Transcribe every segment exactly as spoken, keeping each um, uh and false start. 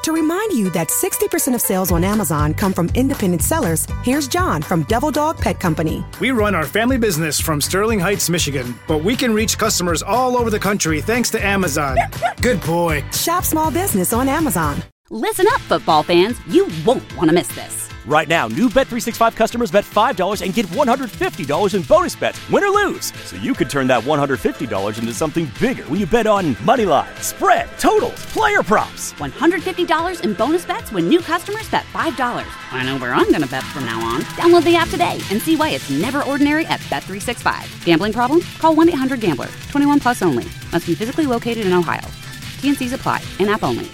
To remind you that sixty percent of sales on Amazon come from independent sellers, here's John from Devil Dog Pet Company. We run our family business from Sterling Heights, Michigan, but we can reach customers all over the country thanks to Amazon. Good boy. Shop small business on Amazon. Listen up, football fans. You won't want to miss this. Right now, new Bet three sixty-five customers bet five dollars and get one hundred fifty dollars in bonus bets, win or lose. So you could turn that one hundred fifty dollars into something bigger when you bet on money line, spread, totals, player props. one hundred fifty dollars in bonus bets when new customers bet five dollars. I know where I'm going to bet from now on. Download the app today and see why it's never ordinary at Bet three sixty-five. Gambling problem? Call one eight hundred gambler. twenty-one plus only. Must be physically located in Ohio. T N Cs apply. In-app only.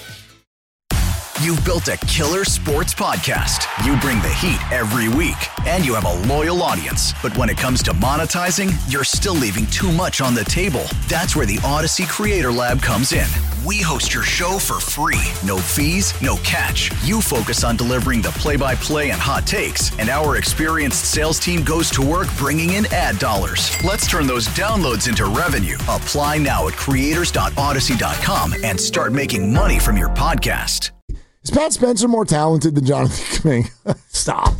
You've built a killer sports podcast. You bring the heat every week, and you have a loyal audience. But when it comes to monetizing, you're still leaving too much on the table. That's where the Odyssey Creator Lab comes in. We host your show for free. No fees, no catch. You focus on delivering the play-by-play and hot takes, and our experienced sales team goes to work bringing in ad dollars. Let's turn those downloads into revenue. Apply now at creators dot odyssey dot com and start making money from your podcast. Is Pat Spencer more talented than Jonathan Kuminga? Stop.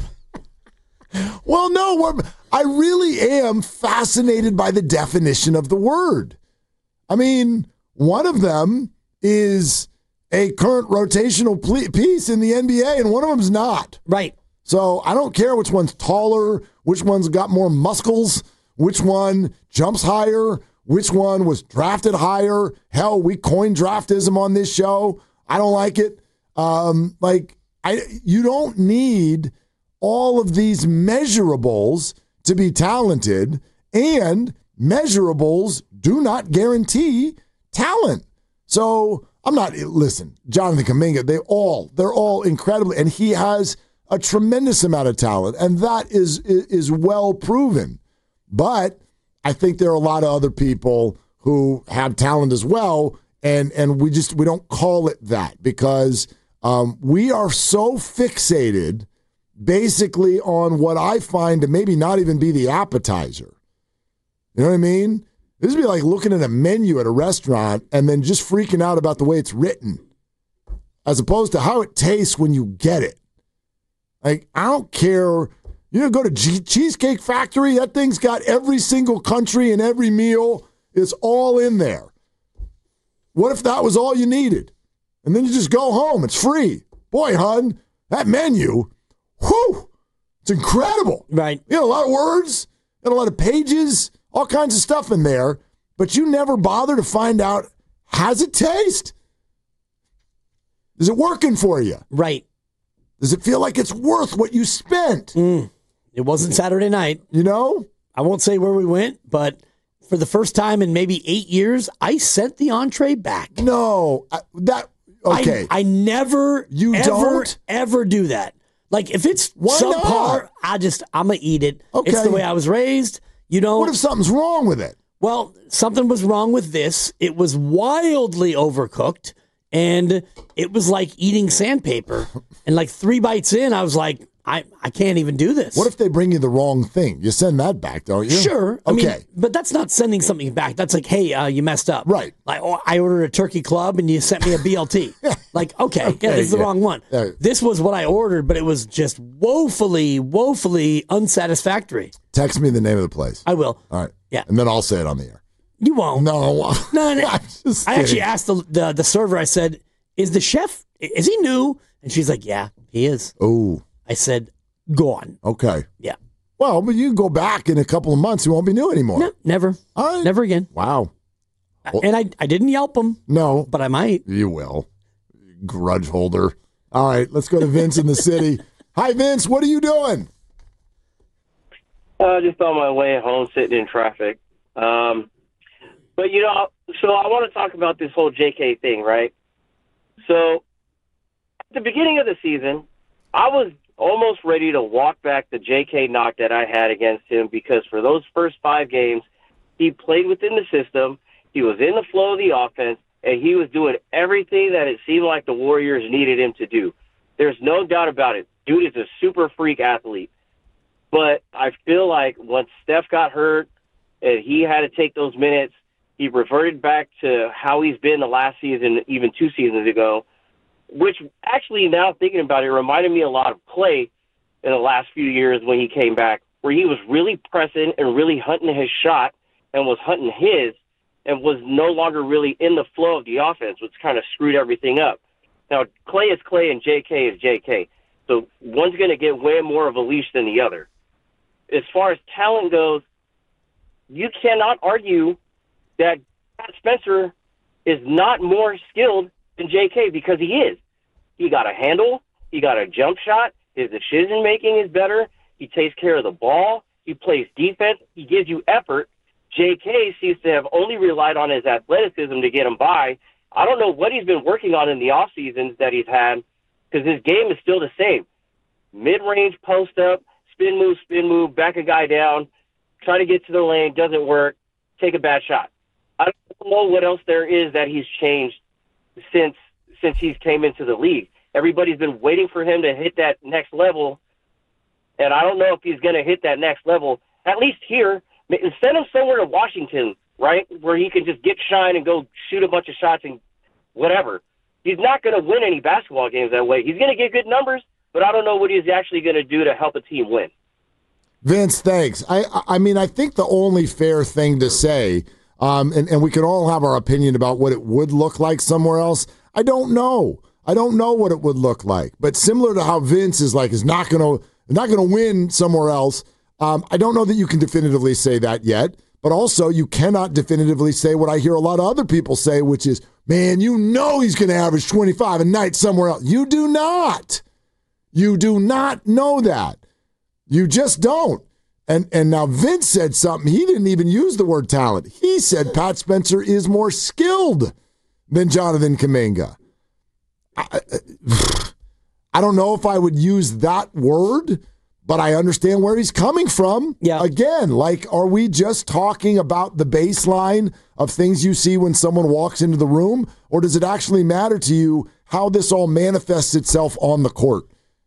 Well, no, I really am fascinated by the definition of the word. I mean, one of them is a current rotational piece in the N B A, and one of them's not. Right. So I don't care which one's taller, which one's got more muscles, which one jumps higher, which one was drafted higher. Hell, we coined draftism on this show. I don't like it. Um, like, I, you don't need all of these measurables to be talented, and measurables do not guarantee talent. So I'm not, listen, Jonathan Kuminga, they all, they're all incredibly, and he has a tremendous amount of talent, and that is, is, is well proven. But I think there are a lot of other people who have talent as well, and, and we just, we don't call it that because Um, we are so fixated basically on what I find to maybe not even be the appetizer. You know what I mean? This would be like looking at a menu at a restaurant and then just freaking out about the way it's written as opposed to how it tastes when you get it. Like, I don't care. You know, go to G- Cheesecake Factory, that thing's got every single country and every meal. It's all in there. What if that was all you needed? And then you just go home. It's free. Boy, hon, that menu, whew, it's incredible. Right. You know, a lot of words and a lot of pages, all kinds of stuff in there, but you never bother to find out, how's it taste? Is it working for you? Right. Does it feel like it's worth what you spent? Mm. It wasn't Saturday night. You know? I won't say where we went, but for the first time in maybe eight years, I sent the entree back. No. I, that... Okay. I, I never, you ever, don't? ever do that. Like, if it's Why subpar, not? I just, I'm going to eat it. Okay. It's the way I was raised. You know. What if something's wrong with it? Well, something was wrong with this. It was wildly overcooked, and it was like eating sandpaper. And like three bites in, I was like, I, I can't even do this. What if they bring you the wrong thing? You send that back, don't you? Sure. I Okay. mean, but that's not sending something back. That's like, hey, uh, you messed up. Right. Like, oh, I ordered a turkey club and you sent me a B L T. Like, okay, Okay, yeah, this is the yeah. wrong one. Yeah. This was what I ordered, but it was just woefully, woefully unsatisfactory. Text me the name of the place. I will. All right. Yeah. And then I'll say it on the air. You won't. No. No, no. I'm just I actually kidding. asked the, the the server, I said, is the chef, is he new? And she's like, yeah, he is. Oh. I said, go on. Okay. Yeah. Well, but you can go back in a couple of months. You won't be new anymore. No, never. All right. Never again. Wow. Well- And I, I didn't Yelp him, No. but I might. You will. Grudge holder. All right. Let's go to Vince in the city. Hi, Vince. What are you doing? Uh, just on my way home, sitting in traffic. Um, but, you know, so I want to talk about this whole J K thing, right? So at the beginning of the season, I was almost ready to walk back the J K knock that I had against him because for those first five games, he played within the system, he was in the flow of the offense, and he was doing everything that it seemed like the Warriors needed him to do. There's no doubt about it. Dude is a super freak athlete. But I feel like once Steph got hurt and he had to take those minutes, he reverted back to how he's been the last season, even two seasons ago. which actually now thinking about it reminded me a lot of Clay in the last few years when he came back, where he was really pressing and really hunting his shot and was hunting his and was no longer really in the flow of the offense, which kind of screwed everything up. Now, Clay is Clay and J K is J K, so one's going to get way more of a leash than the other. As far as talent goes, you cannot argue that Pat Spencer is not more skilled than J K because he is. He got a handle. He got a jump shot. His decision-making is better. He takes care of the ball. He plays defense. He gives you effort. J K seems to have only relied on his athleticism to get him by. I don't know what he's been working on in the off seasons that he's had because his game is still the same. Mid-range post-up, spin move, spin move, back a guy down, try to get to the lane, doesn't work, take a bad shot. I don't know what else there is that he's changed since since he's came into the league. Everybody's been waiting for him to hit that next level, and I don't know if he's going to hit that next level, at least here. Send him somewhere to Washington, right, where he can just get shine and go shoot a bunch of shots and whatever. He's not going to win any basketball games that way. He's going to get good numbers, but I don't know what he's actually going to do to help a team win. Vince, thanks. I I mean, I think the only fair thing to say, um, and, and we can all have our opinion about what it would look like somewhere else. I don't know. I don't know what it would look like. But similar to how Vince is like is not going to not going to win somewhere else, um, I don't know that you can definitively say that yet. But also, you cannot definitively say what I hear a lot of other people say, which is, man, you know he's going to average twenty-five a night somewhere else. You do not. You do not know that. You just don't. And and now Vince said something. He didn't even use the word talent. He said Pat Spencer is more skilled than Jonathan Kuminga. I, I don't know if I would use that word, but I understand where he's coming from. Yeah. Again, like, are we just talking about the baseline of things you see when someone walks into the room, or does it actually matter to you how this all manifests itself on the court?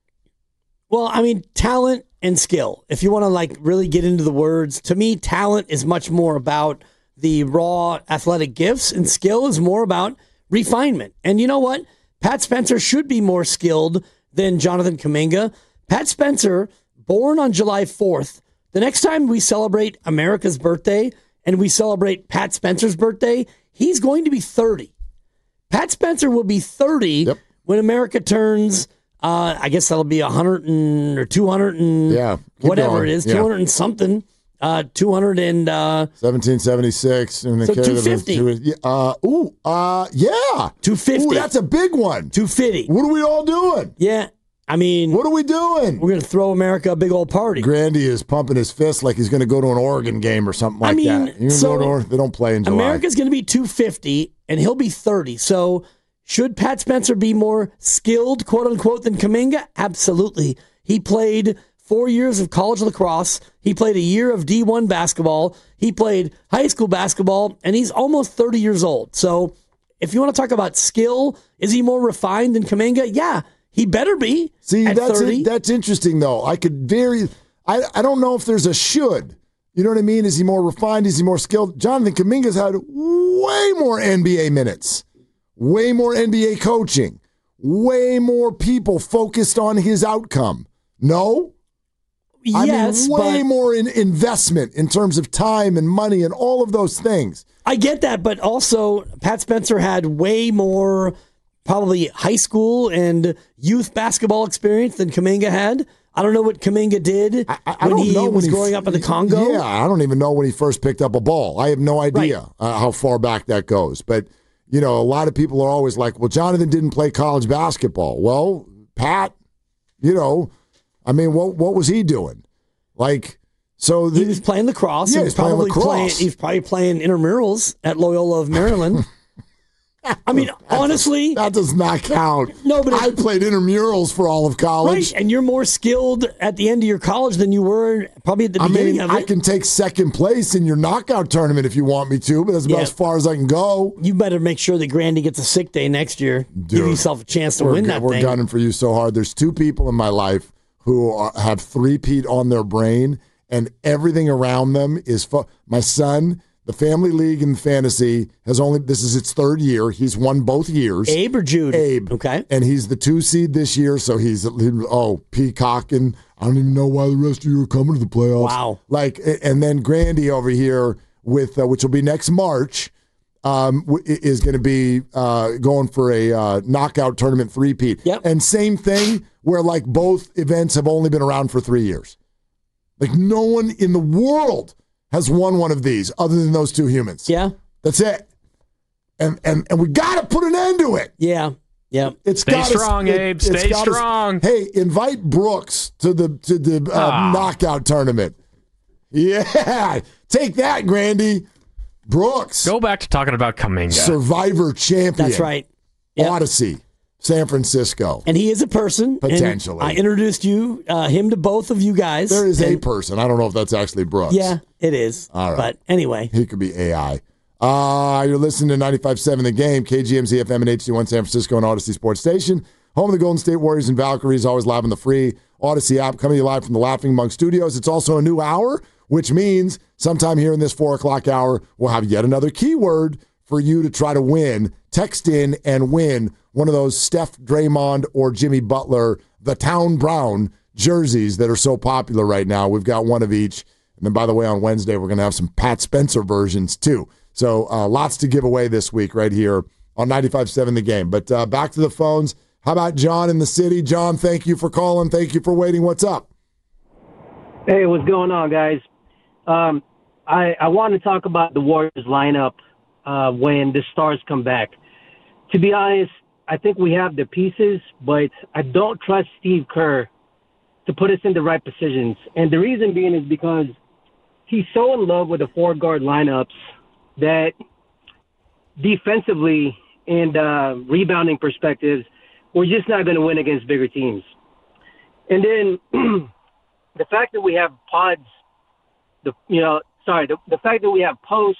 Well, I mean, talent and skill. If you want to like really get into the words, to me, talent is much more about the raw athletic gifts, and skill is more about refinement. And you know what? Pat Spencer should be more skilled than Jonathan Kuminga. Pat Spencer, born on July fourth. The next time we celebrate America's birthday and we celebrate Pat Spencer's birthday, he's going to be thirty. Pat Spencer will be thirty yep. when America turns, uh, I guess that'll be one hundred and, or two hundred and yeah, whatever going. it is, yeah. two hundred and something. Uh, two hundred and uh, seventeen seventy-six, and so two fifty. Uh, ooh, uh, yeah, two fifty. Ooh, that's a big one. two fifty. What are we all doing? Yeah, I mean, what are we doing? We're going to throw America a big old party. Grandy is pumping his fist like he's going to go to an Oregon game or something like I mean, that. You so go to, they don't play in July. America's going to be two fifty, and he'll be thirty. So should Pat Spencer be more skilled, quote unquote, than Kuminga? Absolutely. He played four years of college lacrosse. He played a year of D one basketball. He played high school basketball, and he's almost thirty years old. So if you want to talk about skill, is he more refined than Kuminga? Yeah, he better be. See, at that's thirty. It, that's interesting, though. I could very, I, I don't know if there's a should. You know what I mean? Is he more refined? Is he more skilled? Jonathan Kuminga's had way more N B A minutes, way more N B A coaching, way more people focused on his outcome. No? Yes, I mean, way but more in investment in terms of time and money and all of those things. I get that, but also Pat Spencer had way more probably high school and youth basketball experience than Kuminga had. I don't know what Kuminga did I, I when don't he know was when he, growing up in the Congo. Yeah, I don't even know when he first picked up a ball. I have no idea Right. uh, how far back that goes. But, you know, a lot of people are always like, well, Jonathan didn't play college basketball. Well, Pat, you know, I mean, what what was he doing? Like, so the, he was playing lacrosse. Yeah, he was he's playing probably lacrosse. playing. He was probably playing intramurals at Loyola of Maryland. I mean, that honestly, does, that does not count. No, but I played intramurals for all of college. Right, and you're more skilled at the end of your college than you were probably at the I beginning mean, of it. I can take second place in your knockout tournament if you want me to, but that's about Yeah. as far as I can go. You better make sure that Grandy gets a sick day next year. Dude, Give yourself a chance to we're, win that We're thing. gunning for you so hard. There's two people in my life who are, have three-peat on their brain, and everything around them is fu- my son. The Family League in fantasy has only, this is its third year. He's won both years. Abe or Jude? Abe. Okay. And he's the two seed this year, so he's, oh, peacocking. I don't even know why the rest of you are coming to the playoffs. Wow. Like, and then Grandy over here, with uh, which will be next March, um, is going to be uh, going for a uh, knockout tournament three-peat. Yep. And same thing where, like, both events have only been around for three years. Like, no one in the world has won one of these other than those two humans. Yeah. That's it. And and and we got to put an end to it. Yeah. Yeah. It's Stay gotta, strong, it, Abe. Stay gotta, strong. Hey, invite Brooks to the to the uh, Ah. knockout tournament. Yeah. Take that, Grandy. Brooks. Go back to talking about Kuminga. Survivor champion. That's right. Yep. Odyssey. San Francisco. And he is a person. Potentially. And I introduced you, uh, him to both of you guys. There is and, a person. I don't know if that's actually Brooks. Yeah, it is. All right. But anyway. He could be A I. Uh, you're listening to ninety-five point seven The Game, K G M Z F M and H D one San Francisco and Odyssey Sports Station. Home of the Golden State Warriors and Valkyries, always live on the free Odyssey app, coming to you live from the Laughing Monk Studios. It's also a new hour, which means sometime here in this four o'clock hour, we'll have yet another keyword for you to try to win. Text in and win one of those Steph, Draymond, or Jimmy Butler, the Town Brown jerseys that are so popular right now. We've got one of each. And then, by the way, on Wednesday, we're going to have some Pat Spencer versions, too. So uh, lots to give away this week right here on ninety-five point seven The Game. But uh, back to the phones. How about John in the city? John, thank you for calling. Thank you for waiting. What's up? Hey, what's going on, guys? Um, I, I want to talk about the Warriors lineup uh, when the stars come back. To be honest, I think we have the pieces, but I don't trust Steve Kerr to put us in the right positions. And the reason being is because he's so in love with the four-guard lineups that defensively and uh, rebounding perspectives, we're just not going to win against bigger teams. And then the fact that we have pods, the you know, sorry, the, the fact that we have Post,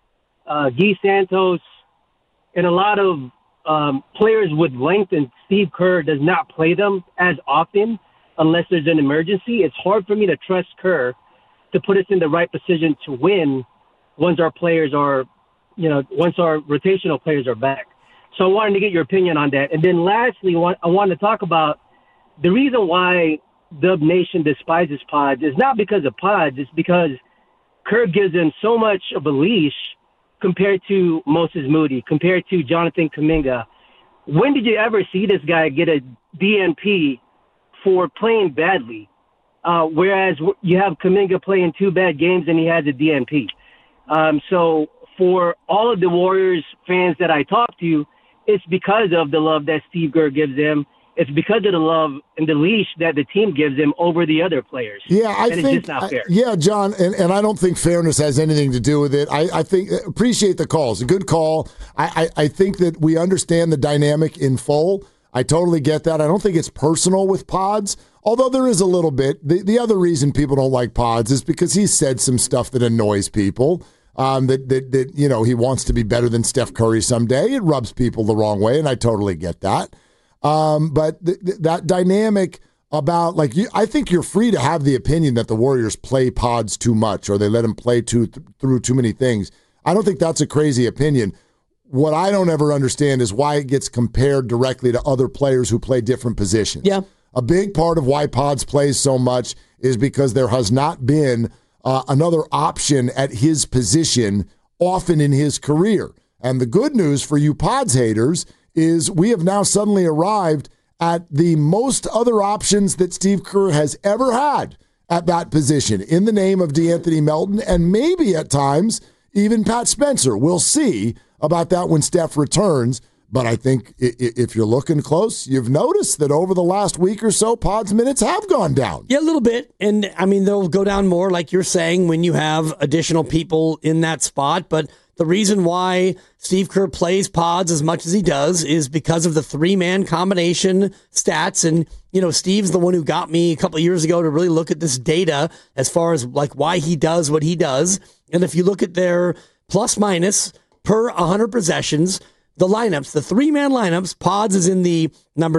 uh, Guy Santos, and a lot of um, players with length, and Steve Kerr does not play them as often unless there's an emergency. It's hard for me to trust Kerr to put us in the right position to win once our players are, you know, once our rotational players are back. So I wanted to get your opinion on that. And then lastly, I want to talk about the reason why Dub Nation despises pods is not because of pods. It's because Kerr gives them so much of a leash compared to Moses Moody, compared to Jonathan Kuminga. When did you ever see this guy get a D N P for playing badly? Uh, whereas you have Kuminga playing two bad games and he has a D N P. Um, so for all of the Warriors fans that I talk to, it's because of the love that Steve Kerr gives them. It's because of the love and the leash that the team gives them over the other players. Yeah, I and think. It's just not fair. I, yeah, John, and, and I don't think fairness has anything to do with it. I, I think appreciate the call. It's a good call. I, I, I think that we understand the dynamic in full. I totally get that. I don't think it's personal with pods, although there is a little bit. The, the other reason people don't like pods is because he said some stuff that annoys people. Um, that, that that you know he wants to be better than Steph Curry someday. It rubs people the wrong way, and I totally get that. Um, but th- th- that dynamic about like you, I think you're free to have the opinion that the Warriors play pods too much or they let them play too th- through too many things. I don't think that's a crazy opinion. What I don't ever understand is why it gets compared directly to other players who play different positions. Yeah, a big part of why pods plays so much is because there has not been Uh, another option at his position often in his career. And the good news for you Pods haters is we have now suddenly arrived at the most other options that Steve Kerr has ever had at that position in the name of DeAnthony Melton and maybe at times even Pat Spencer. We'll see about that when Steph returns. But I think if you're looking close, you've noticed that over the last week or so, Pods minutes have gone down. Yeah, a little bit. And, I mean, they'll go down more, like you're saying, when you have additional people in that spot. But the reason why Steve Kerr plays Pods as much as he does is because of the three-man combination stats. And, you know, Steve's the one who got me a couple of years ago to really look at this data as far as, like, why he does what he does. And if you look at their plus-minus per one hundred possessions, the lineups, the three-man lineups, Pods is in the number three.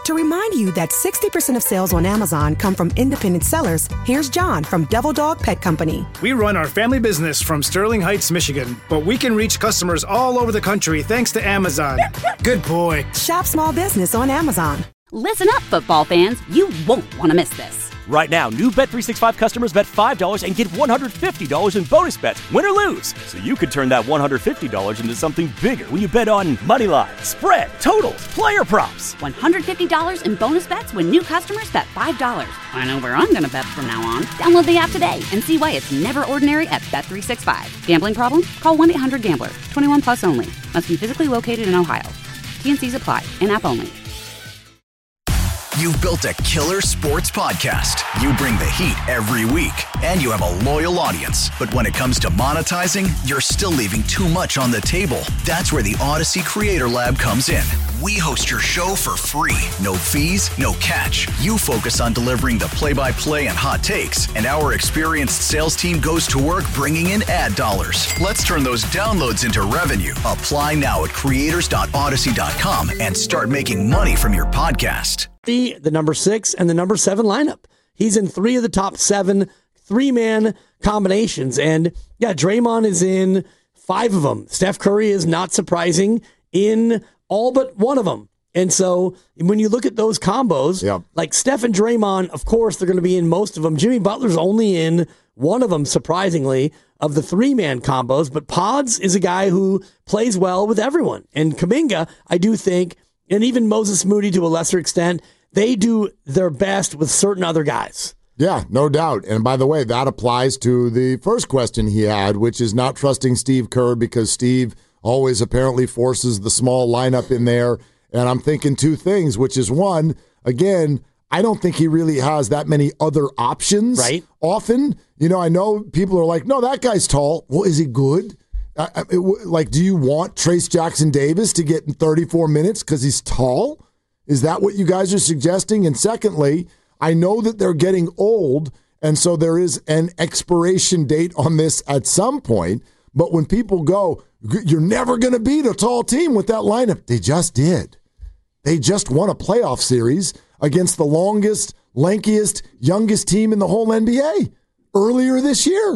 To remind you that sixty percent of sales on Amazon come from independent sellers, here's John from Devil Dog Pet Company. We run our family business from Sterling Heights, Michigan, but we can reach customers all over the country thanks to Amazon. Good boy. Shop small business on Amazon. Listen up, football fans. You won't want to miss this. Right now, new Bet three sixty-five customers bet five dollars and get one hundred fifty dollars in bonus bets, win or lose. So you could turn that one hundred fifty dollars into something bigger when you bet on money line, spread, totals, player props. one hundred fifty dollars in bonus bets when new customers bet five dollars. I know where I'm going to bet from now on. Download the app today and see why it's never ordinary at Bet three sixty-five. Gambling problem? Call one eight hundred gambler. twenty-one plus only. Must be physically located in Ohio. T and C's apply. In-app only. You've built a killer sports podcast. You bring the heat every week, and you have a loyal audience. But when it comes to monetizing, you're still leaving too much on the table. That's where the Odyssey Creator Lab comes in. We host your show for free. No fees, no catch. You focus on delivering the play-by-play and hot takes, and our experienced sales team goes to work bringing in ad dollars. Let's turn those downloads into revenue. Apply now at creators dot odyssey dot com and start making money from your podcast. The number six and the number seven lineup. He's in three of the top seven three-man combinations. And yeah, Draymond is in five of them. Steph Curry is, not surprising, in all but one of them. And so when you look at those combos, yep. like Steph and Draymond, of course, they're going to be in most of them. Jimmy Butler's only in one of them, surprisingly, of the three-man combos. But Pods is a guy who plays well with everyone. And Kuminga, I do think, and even Moses Moody to a lesser extent, they do their best with certain other guys. Yeah, no doubt. And by the way, that applies to the first question he had, which is not trusting Steve Kerr because Steve always apparently forces the small lineup in there. And I'm thinking two things, which is one, again, I don't think he really has that many other options right. often. You know, I know people are like, no, that guy's tall. Well, is he good? I, I, it, like, do you want Trace Jackson Davis to get in thirty-four minutes because he's tall? Is that what you guys are suggesting? And secondly, I know that they're getting old, and so there is an expiration date on this at some point. But when people go, you're never going to beat a tall team with that lineup, they just did. They just won a playoff series against the longest, lankiest, youngest team in the whole N B A earlier this year.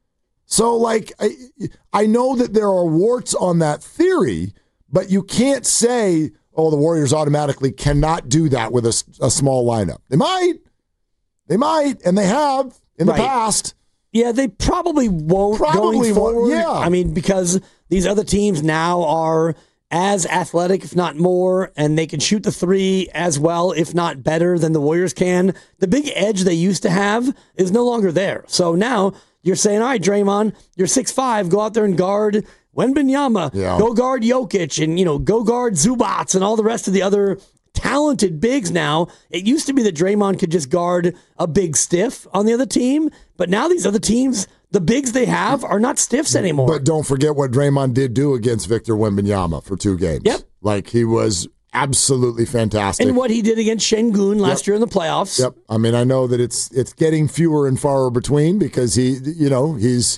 So, like, I, I know that there are warts on that theory, but you can't say, oh, the Warriors automatically cannot do that with a, a small lineup. They might. They might, and they have in right. the past. Yeah, they probably won't probably going forward. Won't, yeah. I mean, because these other teams now are as athletic, if not more, and they can shoot the three as well, if not better, than the Warriors can. The big edge they used to have is no longer there. So now you're saying, all right, Draymond, you're six five, go out there and guard Wembanyama, yeah. go guard Jokic, and you know, go guard Zubats and all the rest of the other talented bigs now. It used to be that Draymond could just guard a big stiff on the other team, but now these other teams, the bigs they have are not stiffs anymore. But don't forget what Draymond did do against Victor Wembanyama for two games. Yep. Like, he was absolutely fantastic. And what he did against Şengün last yep. year in the playoffs. Yep. I mean, I know that it's it's getting fewer and farther between because he, you know, he's,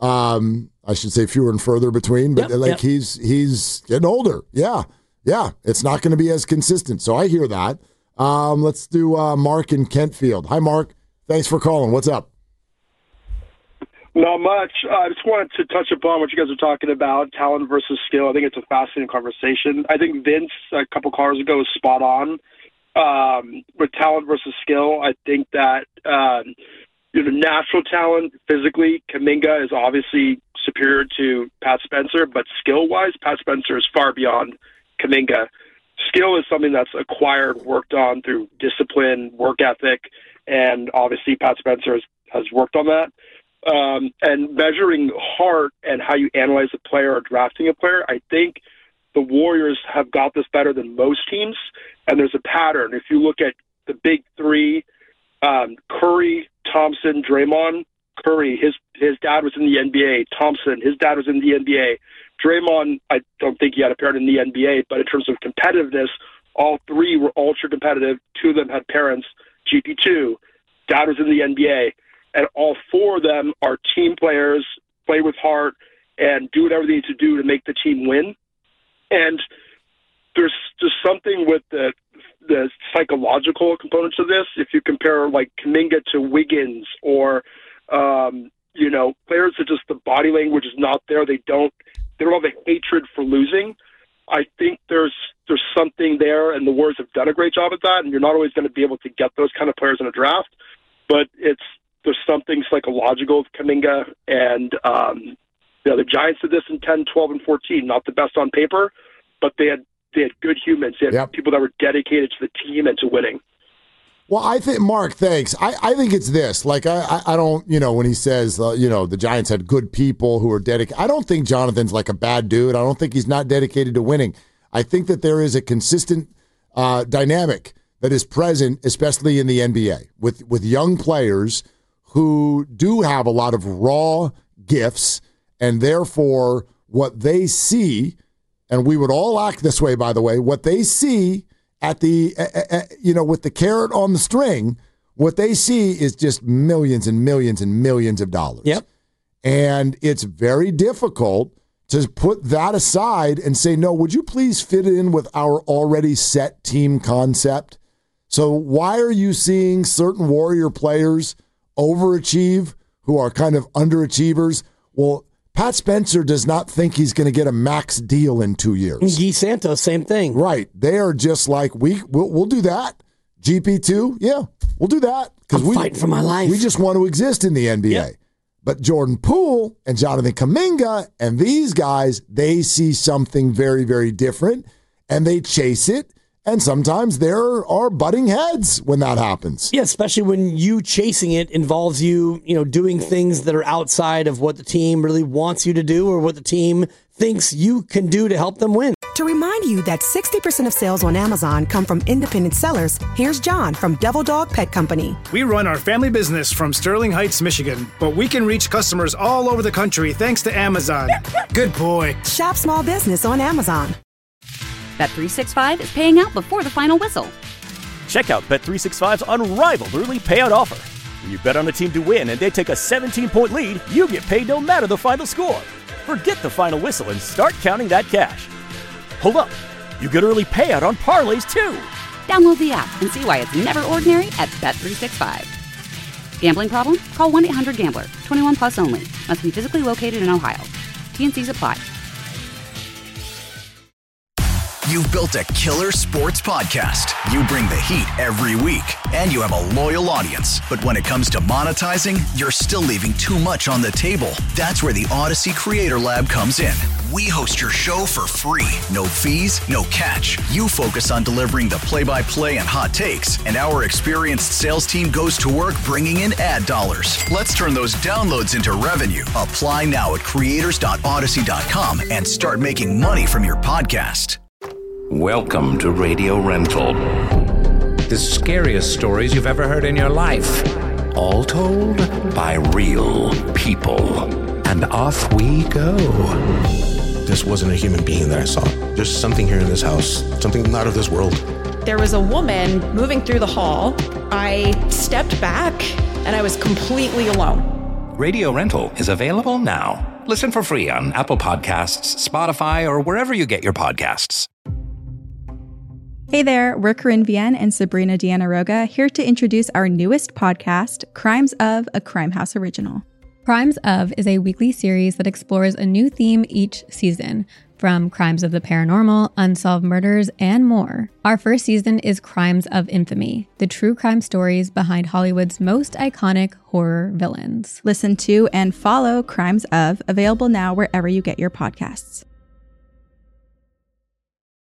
um, I should say fewer and further between, but yep. like yep. he's he's getting older. Yeah. Yeah. It's not going to be as consistent. So I hear that. Um, let's do uh, Mark in Kentfield. Hi, Mark. Thanks for calling. What's up? Not much. Uh, I just wanted to touch upon what you guys are talking about, talent versus skill. I think it's a fascinating conversation. I think Vince, a couple callers ago, was spot on. Um, with talent versus skill, I think that um, you know, natural talent, physically, Kuminga is obviously superior to Pat Spencer, but skill-wise, Pat Spencer is far beyond Kuminga. Skill is something that's acquired, worked on through discipline, work ethic, and obviously Pat Spencer has, has worked on that. Um, and measuring heart and how you analyze a player or drafting a player, I think the Warriors have got this better than most teams, and there's a pattern. If you look at the big three, um, Curry, Thompson, Draymond, Curry, his his dad was in the N B A. Thompson, his dad was in the N B A. Draymond, I don't think he had a parent in the N B A, but in terms of competitiveness, all three were ultra competitive. Two of them had parents. G P two, dad was in the N B A. And all four of them are team players, play with heart, and do whatever they need to do to make the team win. And there's just something with the the psych, psychological component to this. If you compare like Kuminga to Wiggins or, um, you know, players that just the body language is not there. They don't, they don't have a hatred for losing. I think there's there's something there, and the Warriors have done a great job at that, and you're not always going to be able to get those kind of players in a draft, but it's there's something psychological with Kuminga, and um, you know, the Giants did this in ten, twelve, and fourteen, not the best on paper, but they had they had good humans. They had yep. people that were dedicated to the team and to winning. Well, I think, Mark, thanks. I, I think it's this. Like, I, I, I don't, you know, when he says, uh, you know, the Giants had good people who are dedicated. I don't think Jonathan's like a bad dude. I don't think he's not dedicated to winning. I think that there is a consistent uh, dynamic that is present, especially in the N B A, with, with young players who do have a lot of raw gifts, and therefore what they see, and we would all act this way, by the way, what they see at the, uh, uh, you know, with the carrot on the string, what they see is just millions and millions and millions of dollars. Yep. And it's very difficult to put that aside and say, no, would you please fit in with our already set team concept? So why are you seeing certain Warrior players overachieve who are kind of underachievers? Well, Pat Spencer does not think he's going to get a max deal in two years. Guy Santos, same thing. Right. They are just like, we, we'll, we'll do that. G P two, yeah, we'll do that. I'm we, fighting for my life. We just want to exist in the N B A. Yep. But Jordan Poole and Jonathan Kuminga and these guys, they see something very, very different, and they chase it. And sometimes there are butting heads when that happens. Yeah, especially when you chasing it involves you, you know, doing things that are outside of what the team really wants you to do or what the team thinks you can do to help them win. To remind you that sixty percent of sales on Amazon come from independent sellers, here's John from Devil Dog Pet Company. We run our family business from Sterling Heights, Michigan, but we can reach customers all over the country thanks to Amazon. Good boy. Shop small business on Amazon. Bet three sixty-five is paying out before the final whistle. Check out Bet three sixty-five's unrivaled early payout offer. When you bet on a team to win and they take a seventeen-point lead, you get paid no matter the final score. Forget the final whistle and start counting that cash. Hold up. You get early payout on parlays, too. Download the app and see why it's never ordinary at Bet three sixty-five. Gambling problem? Call one eight hundred gambler. twenty-one plus only. Must be physically located in Ohio. T N Cs apply. You've built a killer sports podcast. You bring the heat every week, and you have a loyal audience. But when it comes to monetizing, you're still leaving too much on the table. That's where the Odyssey Creator Lab comes in. We host your show for free. No fees, no catch. You focus on delivering the play-by-play and hot takes, and our experienced sales team goes to work bringing in ad dollars. Let's turn those downloads into revenue. Apply now at creators dot odyssey dot com and start making money from your podcast. Welcome to Radio Rental. The scariest stories you've ever heard in your life. All told by real people. And off we go. This wasn't a human being that I saw. There's something here in this house, something not of this world. There was a woman moving through the hall. I stepped back and I was completely alone. Radio Rental is available now. Listen for free on Apple Podcasts, Spotify, or wherever you get your podcasts. Hey there, we're Corinne Vienne and Sabrina Deanna Roga, here to introduce our newest podcast, Crimes of, a Crime House original. Crimes of is a weekly series that explores a new theme each season, from crimes of the paranormal, unsolved murders, and more. Our first season is Crimes of Infamy, the true crime stories behind Hollywood's most iconic horror villains. Listen to and follow Crimes of, available now wherever you get your podcasts.